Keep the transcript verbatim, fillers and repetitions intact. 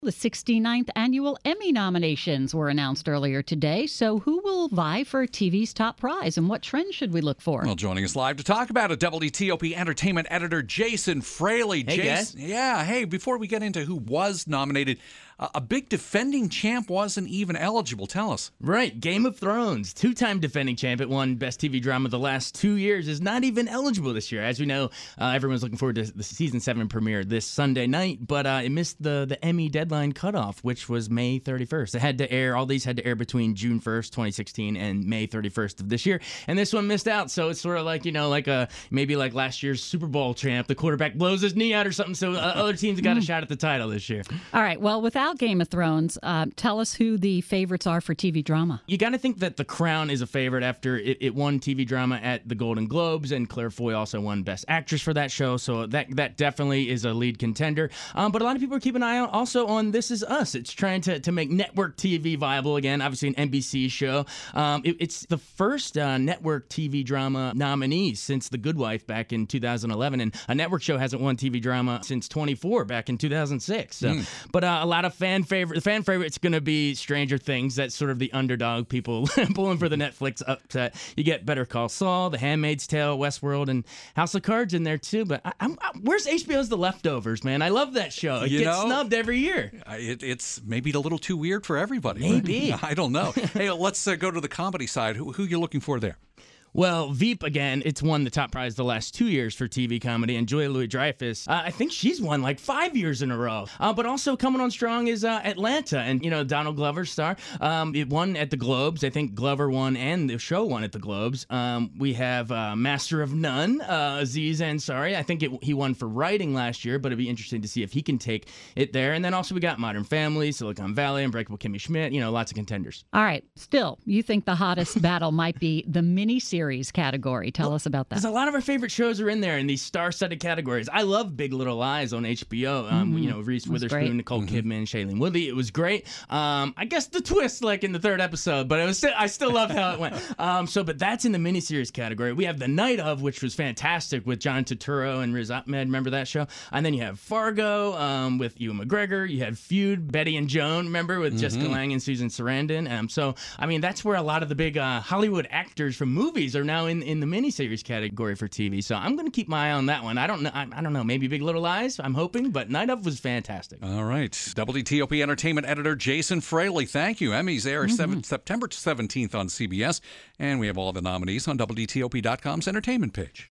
The sixty-ninth annual Emmy nominations were announced earlier today. So who will vie for T V's top prize, and what trends should we look for? Well, joining us live to talk about it, W T O P entertainment editor Jason Fraley. Hey, Jason, guys. Yeah, hey, before we get into who was nominated, uh, a big defending champ wasn't even eligible. Tell us. Right, Game of Thrones, two-time defending champ. It won Best T V Drama the last two years, is not even eligible this year. As we know, uh, everyone's looking forward to the season seven premiere this Sunday night, but uh, it missed the, the Emmy deadline cutoff, which was May thirty-first. It had to air, all these had to air between June first, twenty sixteen and May thirty-first of this year, and this one missed out, so it's sort of like, you know, like a, maybe like last year's Super Bowl champ, the quarterback blows his knee out or something, so uh, other teams got a shot at the title this year. All right, well, without Game of Thrones, uh, tell us who the favorites are for T V drama. You got to think that The Crown is a favorite after it, it won T V drama at the Golden Globes, and Claire Foy also won Best Actress for that show, so that that definitely is a lead contender. Um, but a lot of people are keeping an eye out also on This Is Us. It's trying to, to make network T V viable again, obviously an N B C show. Um, it, it's the first uh, network T V drama nominee since The Good Wife back in two thousand eleven, and a network show hasn't won T V drama since twenty-four back in two thousand six. So, mm. But uh, a lot of fan favorite, the fan favorite, it's going to be Stranger Things. That's sort of the underdog, people pulling for the Netflix upset. You get Better Call Saul, The Handmaid's Tale, Westworld, and House of Cards in there too. But I, I'm, I, where's H B O's The Leftovers, man? I love that show. It you gets know, snubbed every year. It, it's maybe a little too weird for everybody. Maybe. I don't know. Hey, let's uh, go to the comedy side. Who, who are you looking for there? Well, Veep, again, it's won the top prize the last two years for T V comedy, and Julia Louis-Dreyfus, uh, I think she's won like five years in a row. Uh, but also coming on strong is uh, Atlanta, and, you know, Donald Glover's star. Um, it won at the Globes. I think Glover won and the show won at the Globes. Um, we have uh, Master of None, uh, Aziz Ansari. I think it, he won for writing last year, but it'd be interesting to see if he can take it there. And then also we got Modern Family, Silicon Valley, Unbreakable Kimmy Schmidt, you know, lots of contenders. All right, still, you think the hottest battle might be the miniseries category. Tell well, us about that. Because a lot of our favorite shows are in there in these star-studded categories. I love Big Little Lies on H B O. Um, mm-hmm. You know, Reese Witherspoon, great. Nicole mm-hmm. Kidman, Shailene Woodley. It was great. Um, I guess the twist, like in the third episode, but it was still, I still loved how it went. Um, so, but that's in the miniseries category. We have The Night Of, which was fantastic with John Turturro and Riz Ahmed. Remember that show? And then you have Fargo um, with Ewan McGregor. You had Feud, Betty and Joan. Remember with mm-hmm. Jessica Lange and Susan Sarandon. Um, so, I mean, that's where a lot of the big uh, Hollywood actors from movies are now in in the miniseries category for T V, so I'm going to keep my eye on that one. I don't know. I, I don't know. Maybe Big Little Lies. I'm hoping, but Night Of was fantastic. All right, W T O P entertainment editor Jason Fraley. Thank you. Emmys air mm-hmm. September seventeenth on C B S, and we have all the nominees on W T O P dot com's entertainment page.